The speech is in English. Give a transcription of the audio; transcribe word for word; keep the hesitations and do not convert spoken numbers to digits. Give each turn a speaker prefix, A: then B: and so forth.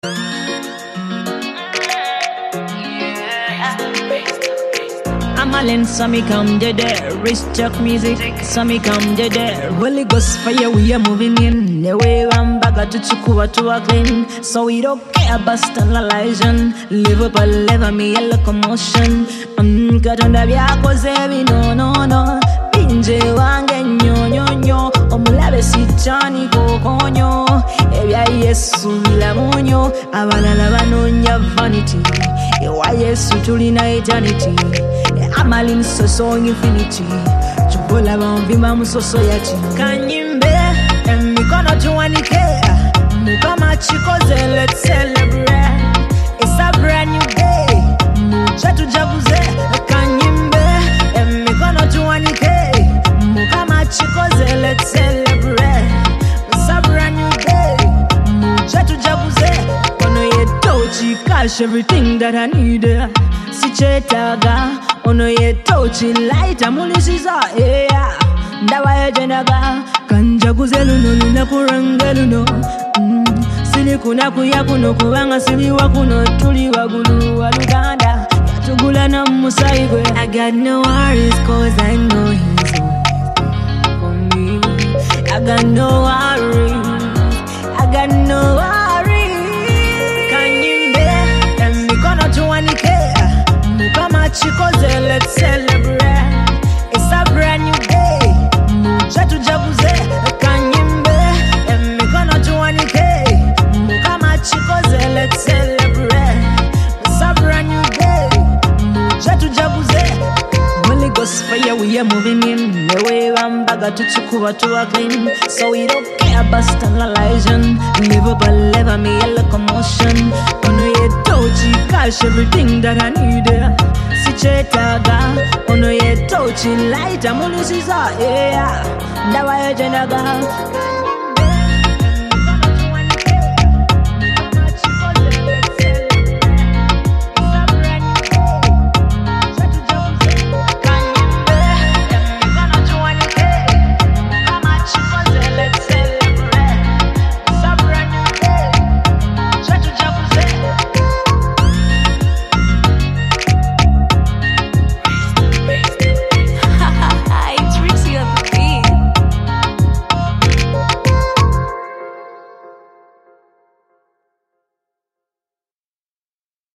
A: Amalin, so me come dead there. Rich Chuck music, so me come dead there. Holy Ghost fire, we are moving in. The way I'm back to Chukua to a clean. So we don't care about standardization. Live up a level, me a locomotion. I'm got on the Biaco Zevi, no, no, no. Pinje wange nyo, nyo, nyo. Omulabe si chani kokonyo. Ebya Yesu mila monyo. Abana labanonya vanity. Ewa Yesu tulina eternity. Amalin soso infinity. Chupola bambima musoso yati. Kanyimbe emikono tuwanike. Mukama chikoze, let's celebrate. It's a brand new day. Mucha tujabuze. Kanyimbe emikono tuwanike. Mukama chikoze, let's celebrate. It's a brand new day. Mucha tujabuze. Ono yetochi cash everything that I need. Sichetaga ono yetochi light amulisiza yeah ndawa yejenaga kanjaguzelu no lunakurangelu no mm. Sili kuna kuya kuno kubanga sili wakuno tuli wagulu waluganda yatugula na musaigwe. I got no worries cause I know he's always for me. I got no worries, I got no worries. Kanyimbe emikono tuwanike. Mukama chikoze, let's celebrate. It's a brand new day. Mucha tujabuze. Kanyimbe emikono tuwanike. Mukama chikoze, let's celebrate. It's a brand new day. Mucha tujabuze. Holy Ghost fire, we are moving in. The way I'm back to Chukua to a clean. So we don't care about standardization. Live up a level, me a locomotion. Ono yetochi cash everything that I need. Sichetaga ono yetochi light amulisiza yeah ndawa yejenaga.